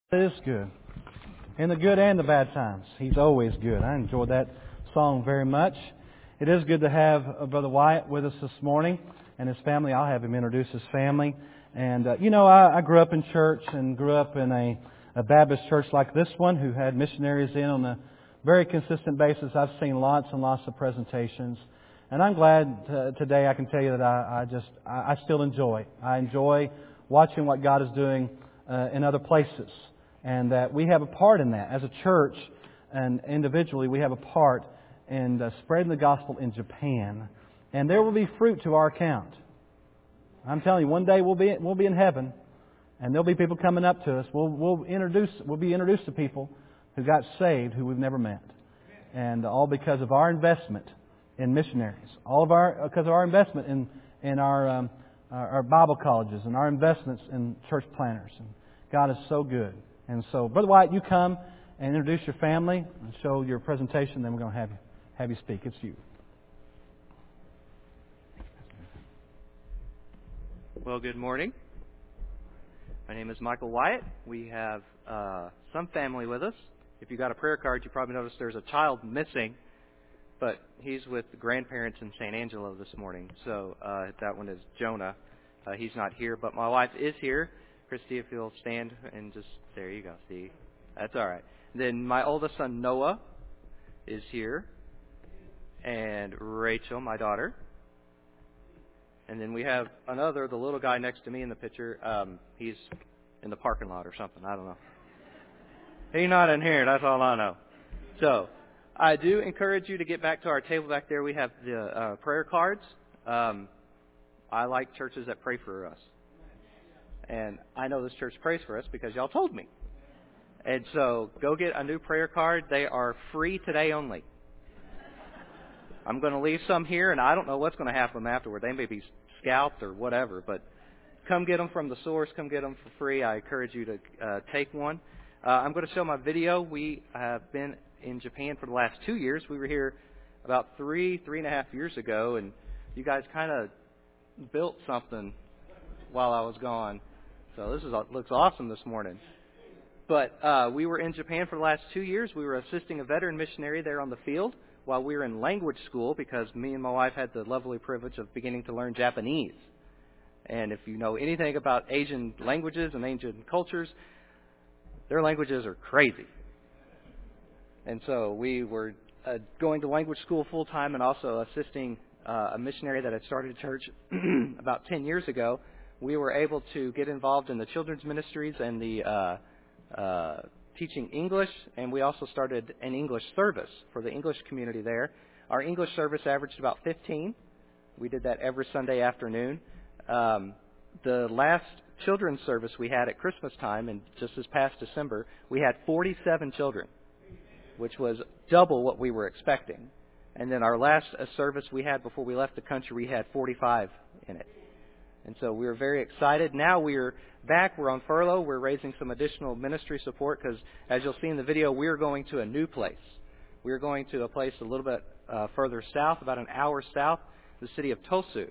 It is good. In the good and the bad times. He's always good. I enjoyed that song very much. It is good to have Brother Wyatt with us this morning and his family. I'll have him introduce his family. And, I grew up in church and grew up in a Baptist church like this one who had missionaries in on a very consistent basis. I've seen lots and lots of presentations. And I'm glad today I can tell you that I still enjoy. I enjoy watching what God is doing in other places. And that we have a part in that. As a church and individually, we have a part in spreading the gospel in Japan. And there will be fruit to our account. I'm telling you, one day we'll be in heaven, and there'll be people coming up to us. We'll be introduced to people who got saved who we've never met, and all because of our investment in missionaries. Because of our investment in our Bible colleges and our investments in church planners. And God is so good. And so, Brother Wyatt, you come and introduce your family and show your presentation. Then we're going to have you speak. It's you. Well, good morning. My name is Michael Wyatt. We have some family with us. If you got a prayer card, you probably noticed there's a child missing, but he's with the grandparents in San Angelo this morning. So that one is Jonah. He's not here, but my wife is here. Christy, if you'll stand and just, there you go, see. That's all right. Then my oldest son, Noah, is here. And Rachel, my daughter. And then we have another, the little guy next to me in the picture. He's in the parking lot or something. I don't know. He's not in here. That's all I know. So I do encourage you to get back to our table back there. We have the prayer cards. I like churches that pray for us. And I know this church prays for us because y'all told me. And so go get a new prayer card. They are free today only. I'm going to leave some here, and I don't know what's going to happen to them afterward. They may be scalped or whatever. But come get them from the source. Come get them for free. I encourage you to take one. I'm going to show my video. We have been in Japan for the last 2 years. We were here about 3.5 years ago, and you guys kind of built something while I was gone. So this looks awesome this morning. But we were in Japan for the last 2 years. We were assisting a veteran missionary there on the field while we were in language school because me and my wife had the lovely privilege of beginning to learn Japanese. And if you know anything about Asian languages and Asian cultures, their languages are crazy. And so we were going to language school full time and also assisting a missionary that had started a church about 10 years ago. We were able to get involved in the children's ministries and the teaching English, and we also started an English service for the English community there. Our English service averaged about 15. We did that every Sunday afternoon. The last children's service we had at Christmas time, and just this past December, we had 47 children, which was double what we were expecting. And then our last service we had before we left the country, we had 45 in it. And so we were very excited. Now we're back. We're on furlough. We're raising some additional ministry support because, as you'll see in the video, we're going to a new place. We're going to a place a little bit further south, about an hour south, the city of Tosu.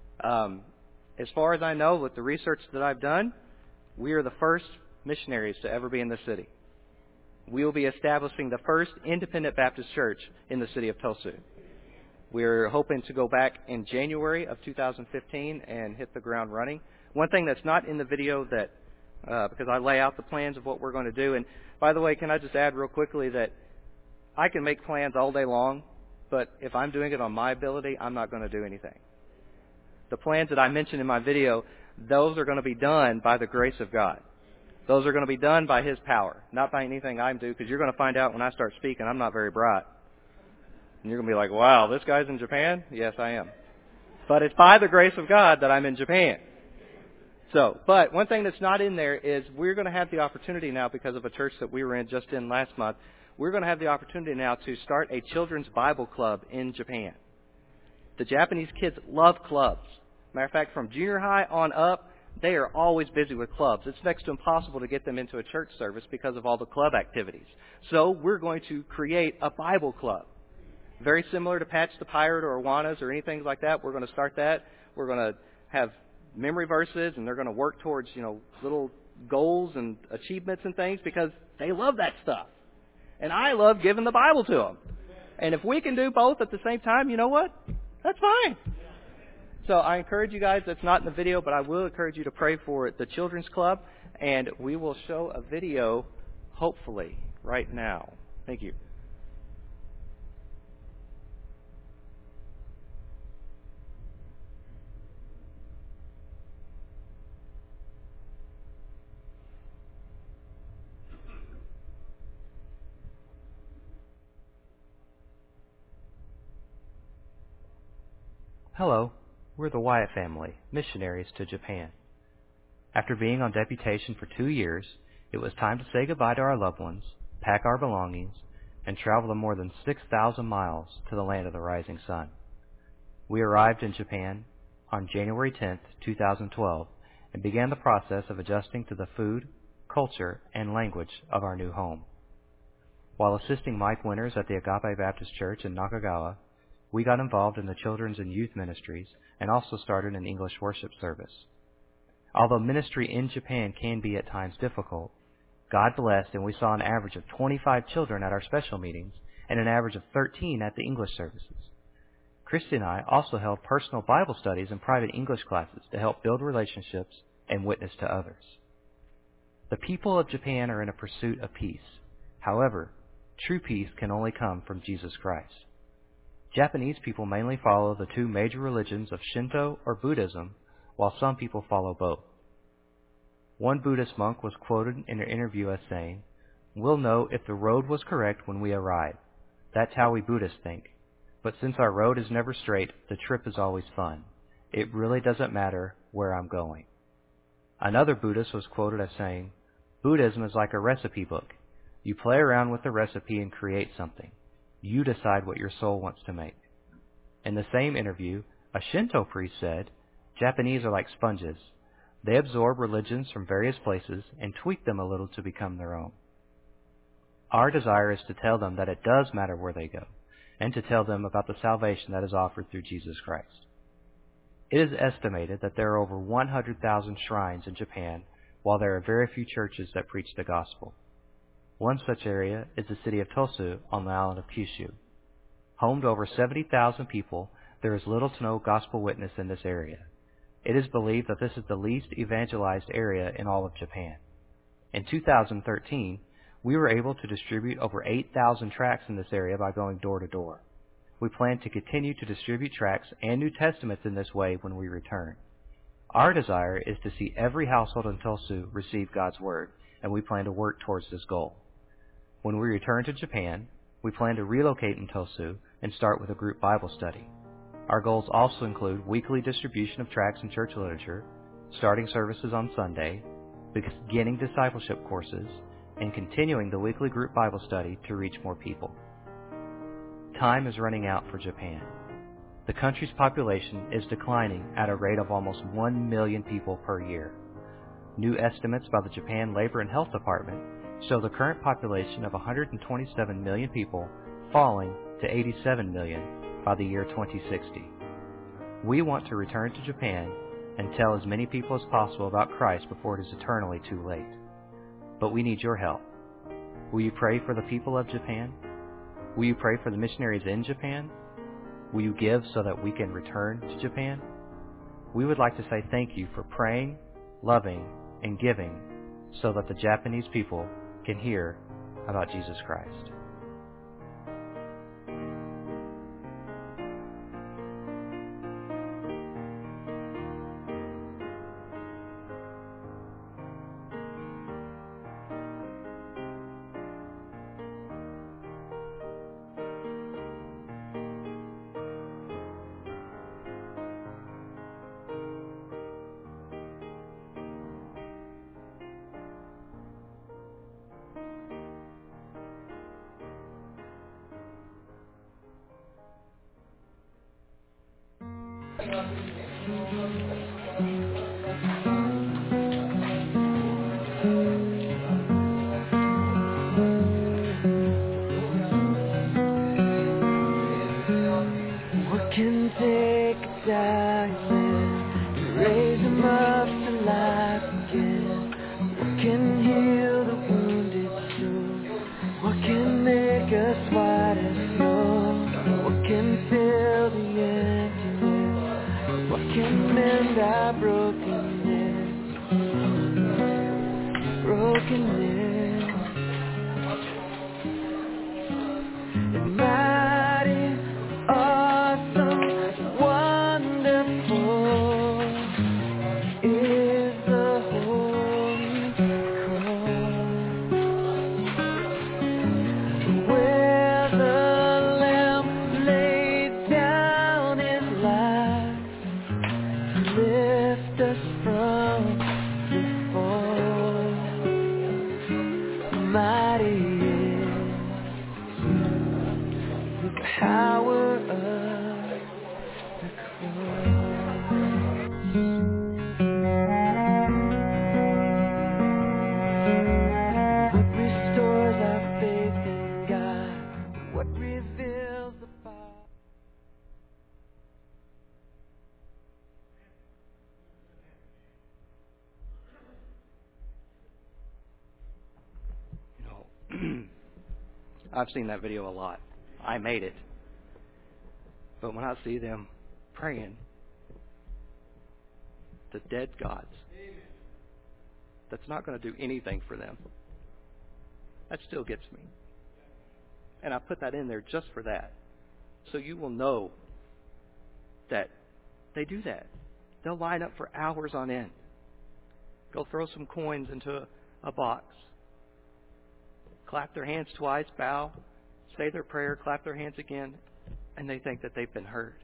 As far as I know, with the research that I've done, we are the first missionaries to ever be in the city. We will be establishing the first independent Baptist church in the city of Tosu. We're hoping to go back in January of 2015 and hit the ground running. One thing that's not in the video that, because I lay out the plans of what we're going to do, and by the way, can I just add real quickly that I can make plans all day long, but if I'm doing it on my ability, I'm not going to do anything. The plans that I mentioned in my video, those are going to be done by the grace of God. Those are going to be done by His power, not by anything I do, because you're going to find out when I start speaking, I'm not very bright. And you're going to be like, wow, this guy's in Japan? Yes, I am. But it's by the grace of God that I'm in Japan. So, but one thing that's not in there is we're going to have the opportunity now, because of a church that we were just in last month, we're going to have the opportunity now to start a children's Bible club in Japan. The Japanese kids love clubs. Matter of fact, from junior high on up, they are always busy with clubs. It's next to impossible to get them into a church service because of all the club activities. So we're going to create a Bible club. Very similar to Patch the Pirate or Awanas or anything like that. We're going to start that. We're going to have memory verses, and they're going to work towards, little goals and achievements and things because they love that stuff. And I love giving the Bible to them. And if we can do both at the same time, you know what? That's fine. So I encourage you guys, that's not in the video, but I will encourage you to pray for the Children's Club. And we will show a video, hopefully, right now. Thank you. Hello, we're the Wyatt family, missionaries to Japan. After being on deputation for 2 years, it was time to say goodbye to our loved ones, pack our belongings, and travel the more than 6,000 miles to the land of the rising sun. We arrived in Japan on January 10, 2012, and began the process of adjusting to the food, culture, and language of our new home. While assisting Mike Winters at the Agape Baptist Church in Nakagawa, we got involved in the children's and youth ministries and also started an English worship service. Although ministry in Japan can be at times difficult, God blessed and we saw an average of 25 children at our special meetings and an average of 13 at the English services. Christy and I also held personal Bible studies and private English classes to help build relationships and witness to others. The people of Japan are in a pursuit of peace. However, true peace can only come from Jesus Christ. Japanese people mainly follow the two major religions of Shinto or Buddhism, while some people follow both. One Buddhist monk was quoted in an interview as saying, "We'll know if the road was correct when we arrive. That's how we Buddhists think. But since our road is never straight, the trip is always fun. It really doesn't matter where I'm going." Another Buddhist was quoted as saying, "Buddhism is like a recipe book. You play around with the recipe and create something. You decide what your soul wants to make." In the same interview, a Shinto priest said, "Japanese are like sponges. They absorb religions from various places and tweak them a little to become their own." Our desire is to tell them that it does matter where they go, and to tell them about the salvation that is offered through Jesus Christ. It is estimated that there are over 100,000 shrines in Japan, while there are very few churches that preach the gospel. One such area is the city of Tosu on the island of Kyushu. Home to over 70,000 people, there is little to no gospel witness in this area. It is believed that this is the least evangelized area in all of Japan. In 2013, we were able to distribute over 8,000 tracts in this area by going door to door. We plan to continue to distribute tracts and New Testaments in this way when we return. Our desire is to see every household in Tosu receive God's Word, and we plan to work towards this goal. When we return to Japan, we plan to relocate in Tosu and start with a group Bible study. Our goals also include weekly distribution of tracts and church literature, starting services on Sunday, beginning discipleship courses, and continuing the weekly group Bible study to reach more people. Time is running out for Japan. The country's population is declining at a rate of almost 1 million people per year. New estimates by the Japan Labor and Health Department show the current population of 127 million people falling to 87 million by the year 2060. We want to return to Japan and tell as many people as possible about Christ before it is eternally too late. But we need your help. Will you pray for the people of Japan? Will you pray for the missionaries in Japan? Will you give so that we can return to Japan? We would like to say thank you for praying, loving, and giving so that the Japanese people can hear about Jesus Christ. I've seen that video a lot. I made it. But when I see them praying to dead gods, that's not going to do anything for them. That still gets me. And I put that in there just for that. So you will know that they do that. They'll line up for hours on end. Go throw some coins into a box. Clap their hands twice, bow, say their prayer, clap their hands again, and they think that they've been heard.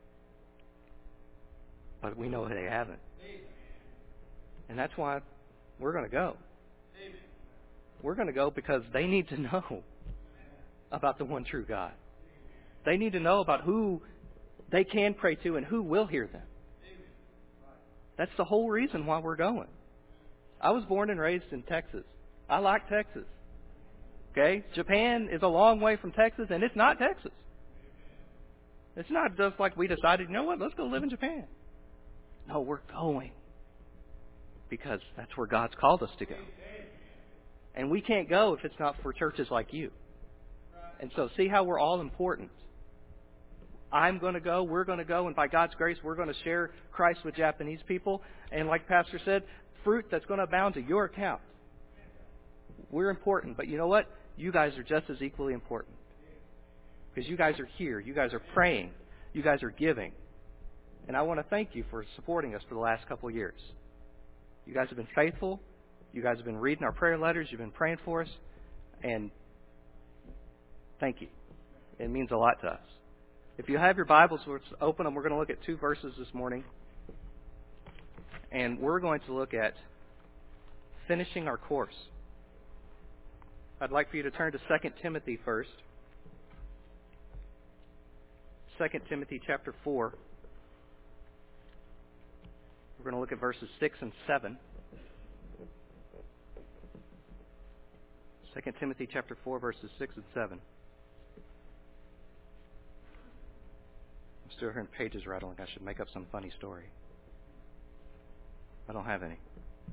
But we know they haven't. And that's why we're going to go. We're going to go because they need to know about the one true God. They need to know about who they can pray to and who will hear them. That's the whole reason why we're going. I was born and raised in Texas. I like Texas. Okay? Japan is a long way from Texas, and it's not Texas. It's not just like we decided, you know what, let's go live in Japan. No, we're going because that's where God's called us to go. And we can't go if it's not for churches like you. And so see how we're all important. I'm going to go, we're going to go, and by God's grace, we're going to share Christ with Japanese people. And like Pastor said, fruit that's going to abound to your account. We're important, but you know what? You guys are just as equally important. Because you guys are here. You guys are praying. You guys are giving. And I want to thank you for supporting us for the last couple of years. You guys have been faithful. You guys have been reading our prayer letters. You've been praying for us. And thank you. It means a lot to us. If you have your Bibles, let's open them. We're going to look at 2 verses this morning. And we're going to look at finishing our course. I'd like for you to turn to 2 Timothy first. 2 Timothy chapter 4. We're going to look at verses 6 and 7. 2 Timothy chapter 4, verses 6 and 7. I'm still hearing pages rattling. I should make up some funny story. I don't have any.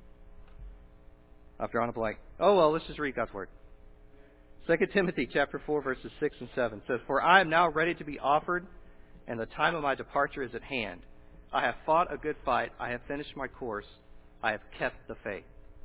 I've drawn a blank. Oh, well, let's just read God's Word. 2 Timothy chapter 4, verses 6 and 7 says, "For I am now ready to be offered, and the time of my departure is at hand. I have fought a good fight. I have finished my course. I have kept the faith."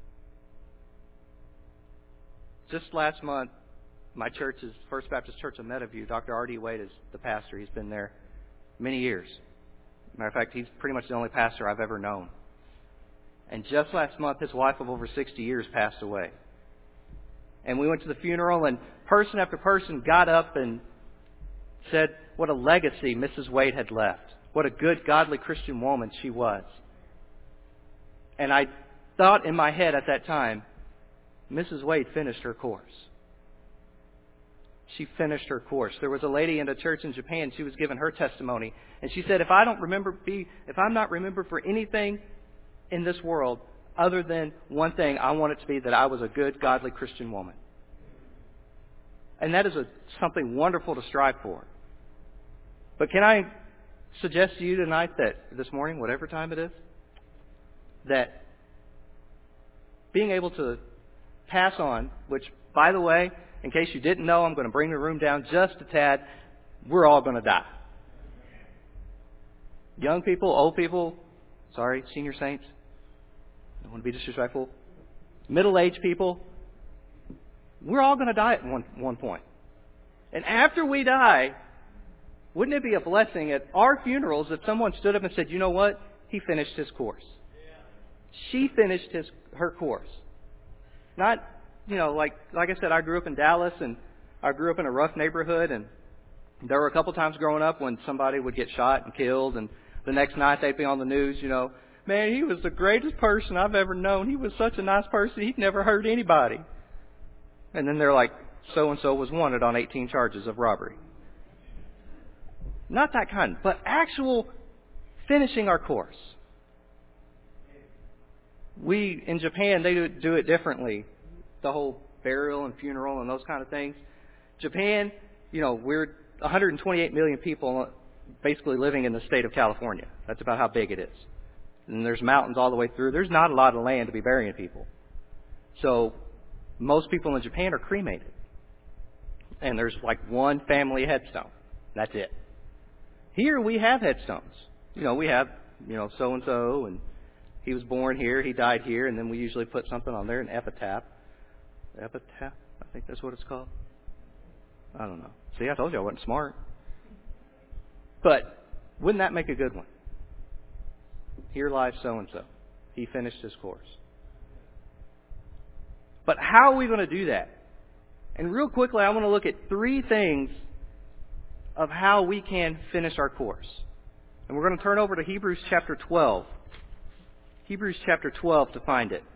Just last month, my church's First Baptist Church of Meadowview, Dr. R.D. Wade is the pastor. He's been there many years. Matter of fact, he's pretty much the only pastor I've ever known. And just last month, his wife of over 60 years passed away. And we went to the funeral, and person after person got up and said what a legacy Mrs. Wade had left. What a good, godly Christian woman she was. And I thought in my head at that time, Mrs. Wade finished her course. She finished her course. There was a lady in a church in Japan, she was giving her testimony, and she said, if I'm not remembered for anything in this world other than one thing, I want it to be that I was a good, godly Christian woman. And that is something wonderful to strive for. But can I suggest to you tonight that this morning, whatever time it is, that being able to pass on, which, by the way, in case you didn't know, I'm going to bring the room down just a tad. We're all going to die. Young people, old people, sorry, senior saints. I don't want to be disrespectful. middle-aged people. We're all going to die at one point. And after we die, wouldn't it be a blessing at our funerals if someone stood up and said, you know what? He finished his course. She finished her course. Not, like I said, I grew up in Dallas, and I grew up in a rough neighborhood, and there were a couple times growing up when somebody would get shot and killed, and the next night they'd be on the news, man, he was the greatest person I've ever known. He was such a nice person. He'd never hurt anybody. And then they're like, so-and-so was wanted on 18 charges of robbery. Not that kind, but actual finishing our course. In Japan, they do it differently. The whole burial and funeral and those kind of things. Japan, we're 128 million people basically living in the state of California. That's about how big it is. And there's mountains all the way through. There's not a lot of land to be burying people. So most people in Japan are cremated. And there's like one family headstone. That's it. Here we have headstones. We have, so-and-so, and he was born here, he died here, and then we usually put something on there, an epitaph. Epitaph? I think that's what it's called. I don't know. See, I told you I wasn't smart. But wouldn't that make a good one? Here lies so-and-so. He finished his course. But how are we going to do that? And real quickly, I want to look at 3 things of how we can finish our course. And we're going to turn over to Hebrews chapter 12. Hebrews chapter 12 to find it.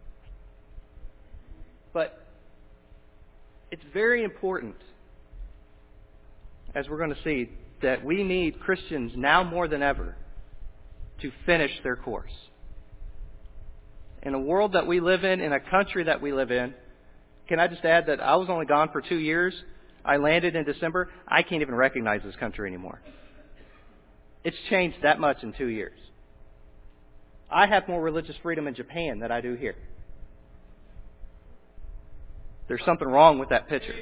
But it's very important, as we're going to see, that we need Christians now more than ever to finish their course. In a world that we live in a country that we live in, can I just add that I was only gone for 2 years. I landed in December. I can't even recognize this country anymore. It's changed that much in 2 years. I have more religious freedom in Japan than I do here. There's something wrong with that picture.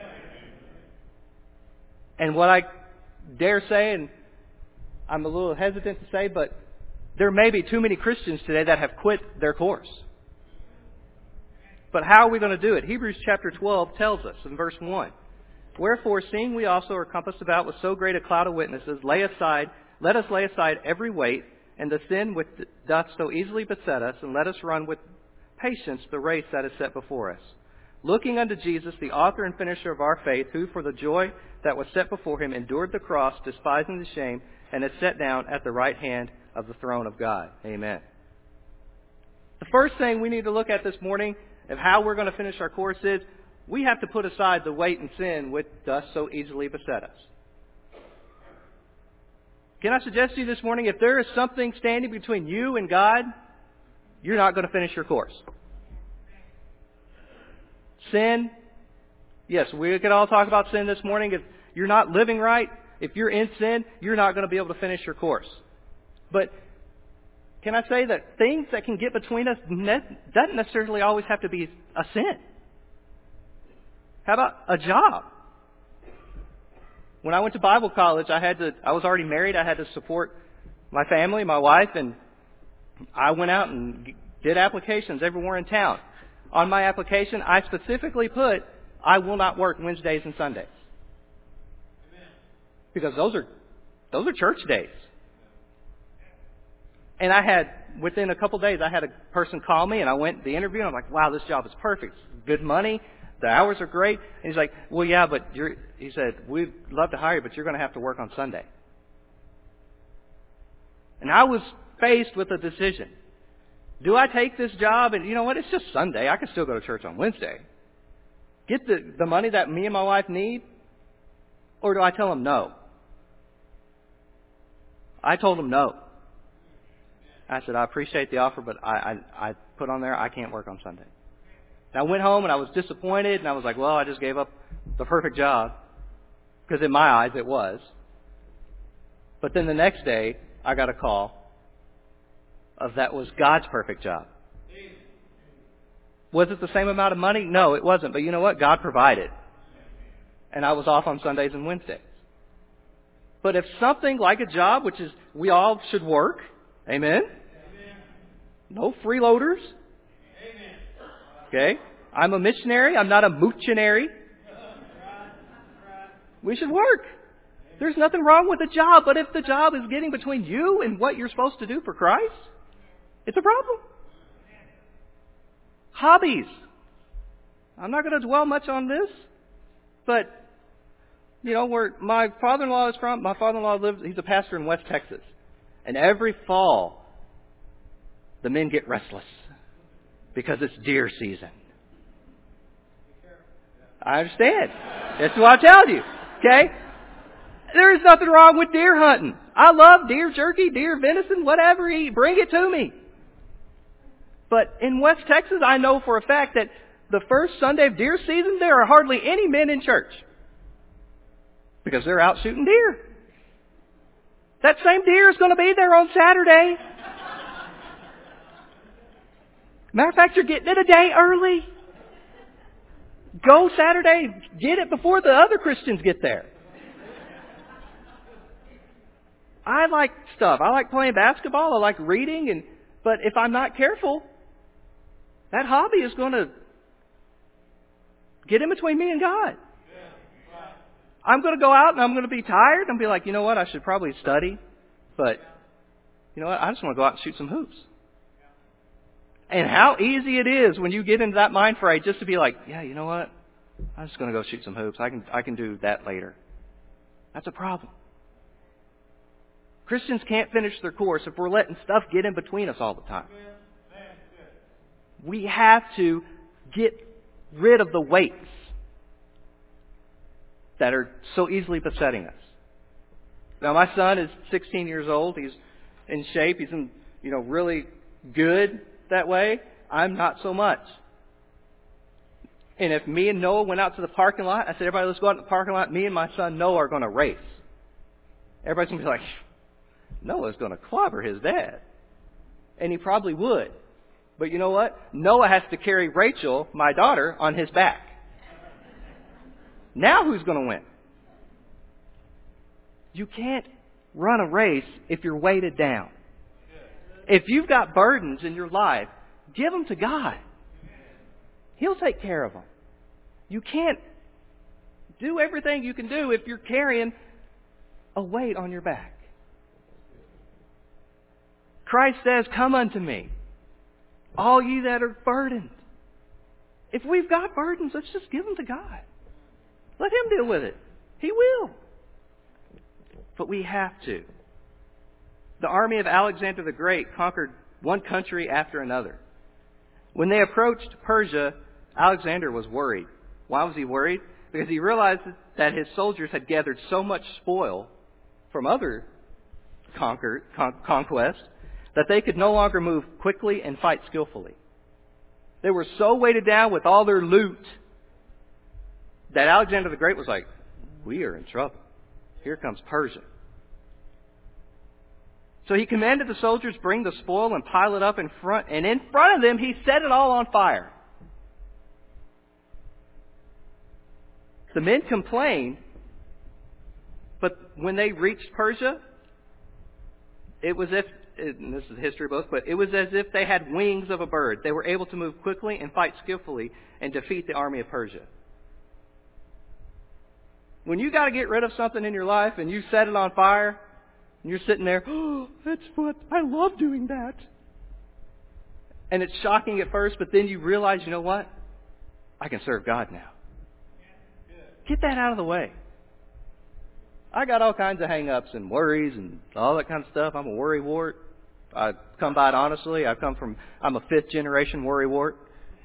And what I dare say, and I'm a little hesitant to say, but there may be too many Christians today that have quit their course. But how are we going to do it? Hebrews chapter 12 tells us in verse 1, "Wherefore, seeing we also are compassed about with so great a cloud of witnesses, let us lay aside every weight and the sin which doth so easily beset us, and let us run with patience the race that is set before us. Looking unto Jesus, the author and finisher of our faith, who for the joy that was set before him endured the cross, despising the shame, and is set down at the right hand of the throne of God." Amen. The first thing we need to look at this morning of how we're going to finish our course is we have to put aside the weight and sin which does so easily beset us. Can I suggest to you this morning, if there is something standing between you and God, you're not going to finish your course. Sin, yes, we could all talk about sin this morning. If you're not living right, if you're in sin, you're not going to be able to finish your course. But can I say that things that can get between us doesn't necessarily always have to be a sin? How about a job? When I went to Bible college, I was already married. I had to support my family, my wife, and I went out and did applications everywhere in town. On my application, I specifically put, I will not work Wednesdays and Sundays. Because those are church days. And within a couple days, I had a person call me, and I went to the interview, and I'm like, wow, this job is perfect. Good money. The hours are great. And he's like, well, yeah, but he said, we'd love to hire you, but you're going to have to work on Sunday. And I was faced with a decision. Do I take this job? And you know what? It's just Sunday. I can still go to church on Wednesday. Get the money that me and my wife need? Or do I tell them no? I told them no. I said, I appreciate the offer, but I put on there, I can't work on Sunday. And I went home and I was disappointed, and I was like, well, I just gave up the perfect job. Because in my eyes, it was. But then the next day, I got a call that was God's perfect job. Was it the same amount of money? No, it wasn't. But you know what? God provided. And I was off on Sundays and Wednesdays. But if something like a job, which is we all should work, amen? No freeloaders. Okay? I'm a missionary. I'm not a moochinary. We should work. There's nothing wrong with a job, but if the job is getting between you and what you're supposed to do for Christ, it's a problem. Hobbies. I'm not going to dwell much on this, but, where my father-in-law is from, he's a pastor in West Texas. And every fall, the men get restless because it's deer season. I understand. That's what I'm telling you. Okay? There is nothing wrong with deer hunting. I love deer jerky, deer venison, whatever you eat. Bring it to me. But in West Texas, I know for a fact that the first Sunday of deer season, there are hardly any men in church. Because they're out shooting deer. That same deer is going to be there on Saturday. Matter of fact, you're getting it a day early. Go Saturday, get it before the other Christians get there. I like stuff. I like playing basketball. I like reading. But if I'm not careful, that hobby is going to get in between me and God. I'm going to go out and I'm going to be tired and be like, you know what, I should probably study. But, you know what, I just want to go out and shoot some hoops. And how easy it is when you get into that mind frame just to be like, yeah, you know what, I'm just going to go shoot some hoops. I can do that later. That's a problem. Christians can't finish their course if we're letting stuff get in between us all the time. We have to get rid of the weights that are so easily besetting us. Now, my son is 16 years old. He's in shape. He's in, really good that way. I'm not so much. And if me and Noah went out to the parking lot, I said, everybody, let's go out to the parking lot. Me and my son Noah are going to race. Everybody's going to be like, Noah's going to clobber his dad. And he probably would. But you know what? Noah has to carry Rachel, my daughter, on his back. Now who's going to win? You can't run a race if you're weighted down. If you've got burdens in your life, give them to God. He'll take care of them. You can't do everything you can do if you're carrying a weight on your back. Christ says, come unto me, all ye that are burdened. If we've got burdens, let's just give them to God. Let Him deal with it. He will. But we have to. The army of Alexander the Great conquered one country after another. When they approached Persia, Alexander was worried. Why was he worried? Because he realized that his soldiers had gathered so much spoil from other conquests that they could no longer move quickly and fight skillfully. They were so weighted down with all their loot that Alexander the Great was like, we are in trouble. Here comes Persia. So he commanded the soldiers bring the spoil and pile it up in front. And in front of them, he set it all on fire. The men complained, but when they reached Persia, it was as if, and this is the history books, but it was as if they had wings of a bird. They were able to move quickly and fight skillfully and defeat the army of Persia. When you got to get rid of something in your life and you set it on fire, and you're sitting there, oh, that's what, I love doing that. And it's shocking at first, but then you realize, you know what? I can serve God now. Get that out of the way. I got all kinds of hang-ups and worries and all that kind of stuff. I'm a worrywart. I come by it honestly. I'm a fifth-generation worrywart.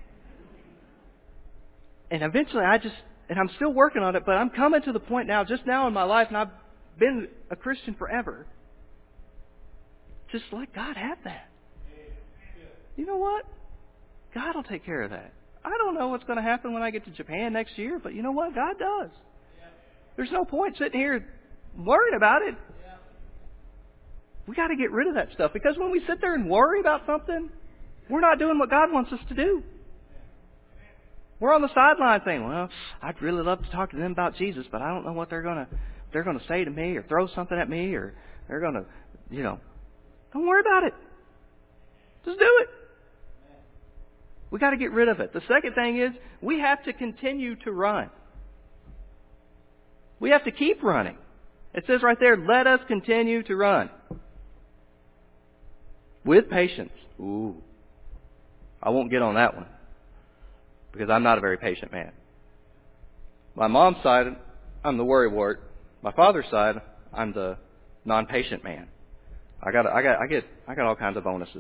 And eventually and I'm still working on it, but I'm coming to the point now, just now in my life, and I've been a Christian forever. Just let God have that. You know what? God will take care of that. I don't know what's going to happen when I get to Japan next year, but you know what? God does. There's no point sitting here worrying about it. We got to get rid of that stuff, because when we sit there and worry about something, we're not doing what God wants us to do. We're on the sideline saying, well, I'd really love to talk to them about Jesus, but I don't know what they're going to say to me, or throw something at me, or they're going to, don't worry about it. Just do it. We got to get rid of it. The second thing is we have to continue to run. We have to keep running. It says right there, let us continue to run. With patience. Ooh. I won't get on that one. Because I'm not a very patient man. My mom's side, I'm the worrywart. My father's side, I'm the non-patient man. I got all kinds of bonuses.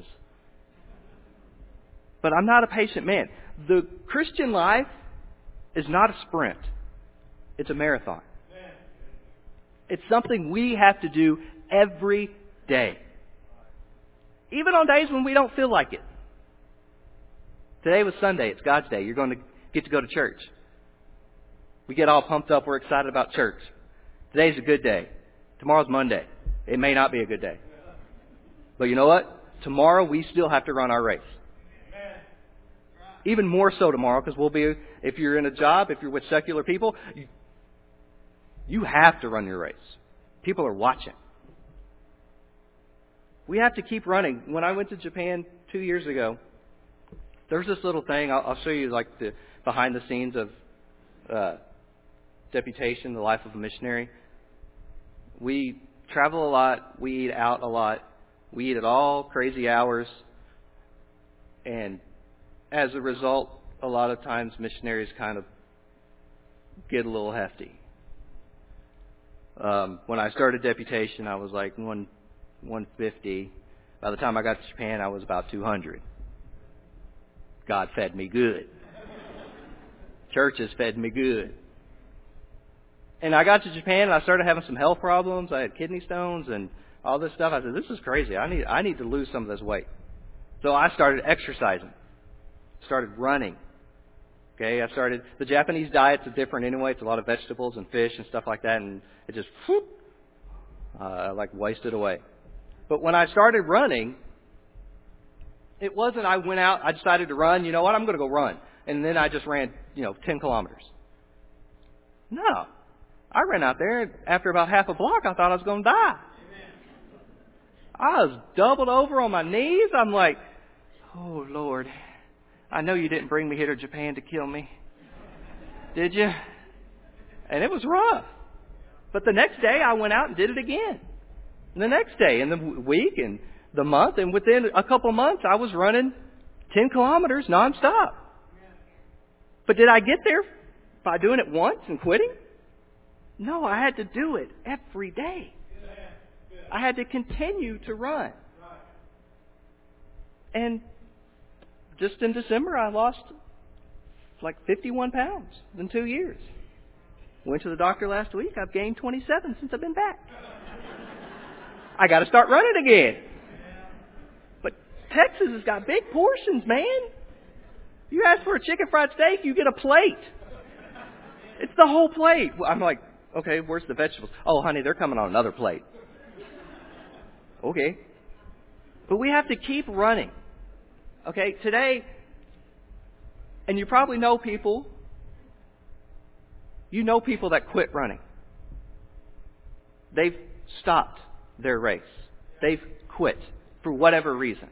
But I'm not a patient man. The Christian life is not a sprint. It's a marathon. It's something we have to do every day. Even on days when we don't feel like it. Today was Sunday. It's God's day. You're going to get to go to church. We get all pumped up. We're excited about church. Today's a good day. Tomorrow's Monday. It may not be a good day. But you know what? Tomorrow we still have to run our race. Even more so tomorrow, because we'll be, if you're in a job, if you're with secular people, you have to run your race. People are watching. We have to keep running. When I went to Japan 2 years ago, there's this little thing. I'll show you like the behind the scenes of deputation, the life of a missionary. We travel a lot. We eat out a lot. We eat at all crazy hours. And as a result, a lot of times missionaries kind of get a little hefty. When I started deputation, I was like 150. By the time I got to Japan, I was about 200. God fed me good. Churches fed me good. And I got to Japan and I started having some health problems. I had kidney stones and all this stuff. I said, this is crazy. I need to lose some of this weight. So I started exercising. Started running. Okay, the Japanese diet's different anyway. It's a lot of vegetables and fish and stuff like that, and it just wasted away. But when I started running, it wasn't I went out, I decided to run, you know what, I'm going to go run. And then I just ran, 10 kilometers. No. I ran out there, and after about half a block, I thought I was going to die. I was doubled over on my knees. I'm like, oh, Lord, I know you didn't bring me here to Japan to kill me. Did you? And it was rough. But the next day, I went out and did it again. And the next day, and the week, and the month, and within a couple months, I was running 10 kilometers nonstop. But did I get there by doing it once and quitting? No, I had to do it every day. I had to continue to run. And just in December, I lost like 51 pounds in 2 years. Went to the doctor last week. I've gained 27 since I've been back. I got to start running again. But Texas has got big portions, man. You ask for a chicken fried steak, you get a plate. It's the whole plate. I'm like, okay, where's the vegetables? Oh, honey, they're coming on another plate. Okay. But we have to keep running. Okay, today, and you probably know people, that quit running. They've stopped their race. They've quit for whatever reason.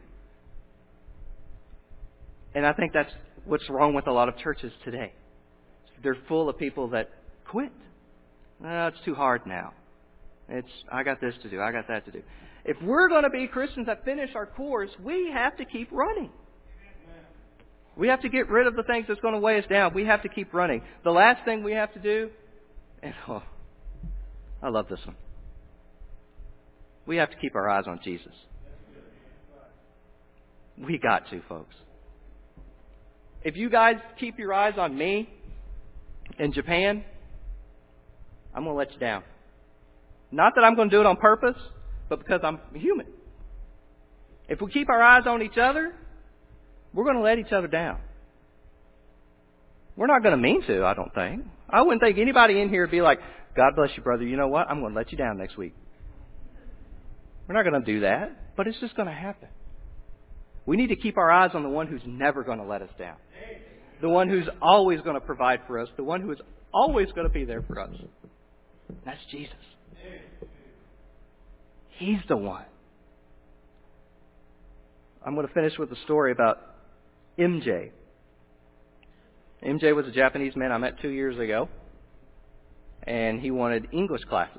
And I think that's what's wrong with a lot of churches today. They're full of people that quit. It's too hard now. I got this to do. I got that to do. If we're going to be Christians that finish our course, we have to keep running. We have to get rid of the things that's going to weigh us down. We have to keep running. The last thing we have to do, and I love this one. We have to keep our eyes on Jesus. We got to, folks. If you guys keep your eyes on me in Japan, I'm going to let you down. Not that I'm going to do it on purpose, but because I'm human. If we keep our eyes on each other, we're going to let each other down. We're not going to mean to, I don't think. I wouldn't think anybody in here would be like, God bless you, brother. You know what? I'm going to let you down next week. We're not going to do that, but it's just going to happen. We need to keep our eyes on the one who's never going to let us down. The one who's always going to provide for us. The one who is always going to be there for us. That's Jesus. He's the one. I'm going to finish with a story about MJ. MJ was a Japanese man I met 2 years ago, and he wanted English classes.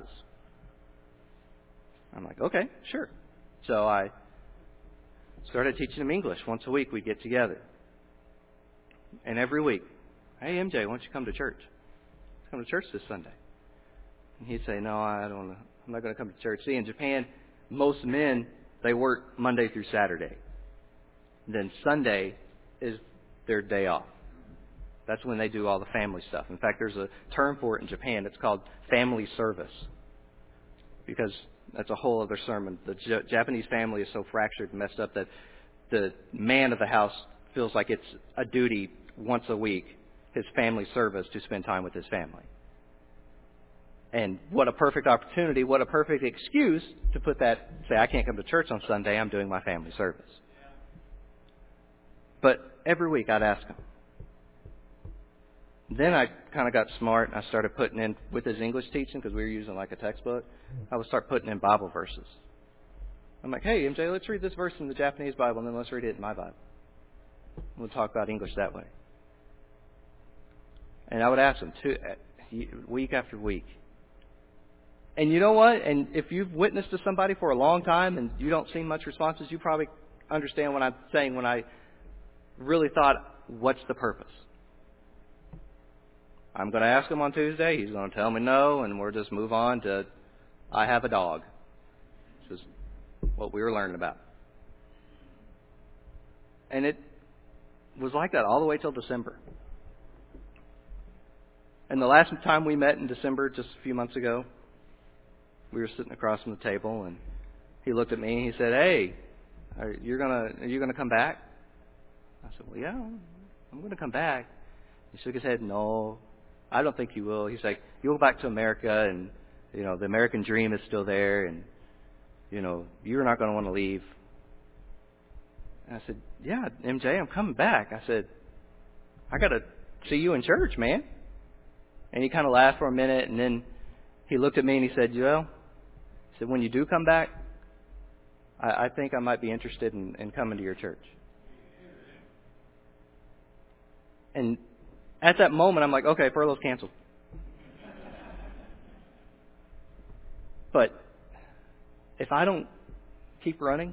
I'm like, okay, sure. So I started teaching him English. Once a week we'd get together. And every week, hey, MJ, why don't you come to church? Come to church this Sunday. And he'd say, no, I'm not going to come to church. See, in Japan, most men, they work Monday through Saturday. Then Sunday is their day off. That's when they do all the family stuff. In fact, there's a term for it in Japan. It's called family service. Because that's a whole other sermon. The Japanese family is so fractured and messed up that the man of the house feels like it's a duty once a week, his family service, to spend time with his family. And what a perfect opportunity, what a perfect excuse to put that, say, I can't come to church on Sunday, I'm doing my family service. But every week I'd ask him. Then I kind of got smart and I started putting in, with his English teaching, because we were using like a textbook, I would start putting in Bible verses. I'm like, hey, MJ, let's read this verse in the Japanese Bible and then let's read it in my Bible. We'll talk about English that way. And I would ask him week after week. And you know what? And if you've witnessed to somebody for a long time and you don't see much responses, you probably understand what I'm saying when I really thought, what's the purpose? I'm going to ask him on Tuesday. He's going to tell me no, and we'll just move on to I have a dog. This is what we were learning about. And it was like that all the way till December. And the last time we met in December, just a few months ago, we were sitting across from the table, and he looked at me and he said, "Hey, are you gonna come back?" I said, "Well, yeah, I'm going to come back." He shook his head. "No, I don't think you will." He's like, "You'll go back to America, and the American dream is still there, and you're not going to want to leave." And I said, "Yeah, MJ, I'm coming back." I said, "I got to see you in church, man." And he kind of laughed for a minute, and then he looked at me and he said, "Joel," he said, "when you do come back, I think I might be interested in coming to your church." And at that moment, I'm like, okay, furlough's canceled. But if I don't keep running,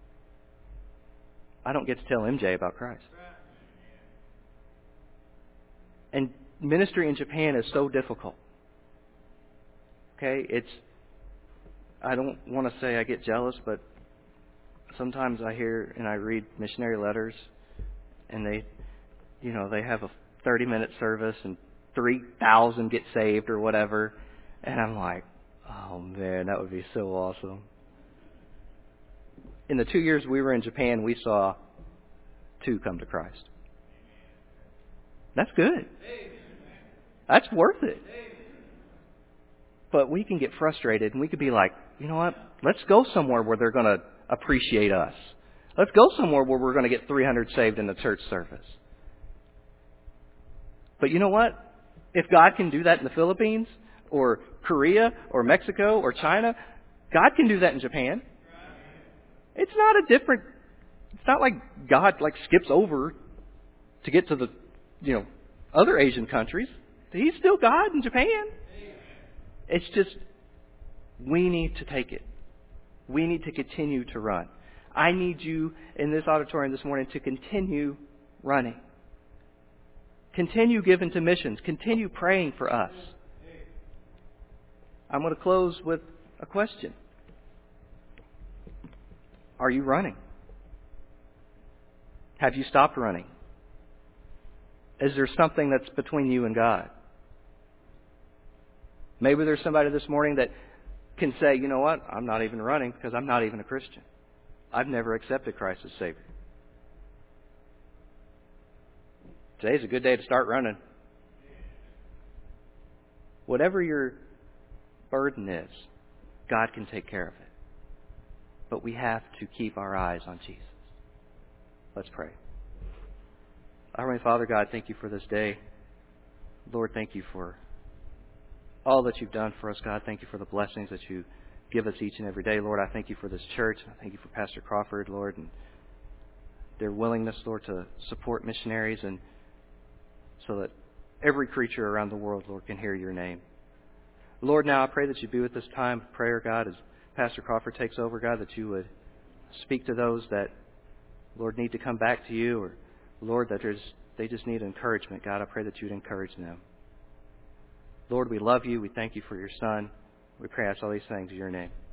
I don't get to tell MJ about Christ. And ministry in Japan is so difficult. Okay, I don't want to say I get jealous, but sometimes I hear and I read missionary letters, and they have a 30-minute service and 3,000 get saved or whatever, and I'm like, oh man, that would be so awesome. In the 2 years we were in Japan, we saw 2 come to Christ. That's good. That's worth it. But we can get frustrated and we could be like, you know what? Let's go somewhere where they're going to appreciate us. Let's go somewhere where we're going to get 300 saved in the church service. But you know what? If God can do that in the Philippines or Korea or Mexico or China, God can do that in Japan. It's not like God skips over to get to the, other Asian countries. He's still God in Japan. It's just, we need to take it. We need to continue to run. I need you in this auditorium this morning to continue running. Continue giving to missions. Continue praying for us. I'm going to close with a question. Are you running? Have you stopped running? Is there something that's between you and God? Maybe there's somebody this morning that can say, you know what, I'm not even running because I'm not even a Christian. I've never accepted Christ as Savior. Today's a good day to start running. Whatever your burden is, God can take care of it. But we have to keep our eyes on Jesus. Let's pray. Our Heavenly Father, God, thank you for this day. Lord, thank you for all that you've done for us, God. Thank you for the blessings that you give us each and every day. Lord, I thank you for this church. I thank you for Pastor Crawford, Lord, and their willingness, Lord, to support missionaries and so that every creature around the world, Lord, can hear your name. Lord, now I pray that you be with this time of prayer, God, as Pastor Crawford takes over, God, that you would speak to those that, Lord, need to come back to you, or, Lord, that they just need encouragement. God, I pray that you would encourage them. Lord, we love you. We thank you for your Son. We pray all these things in your name.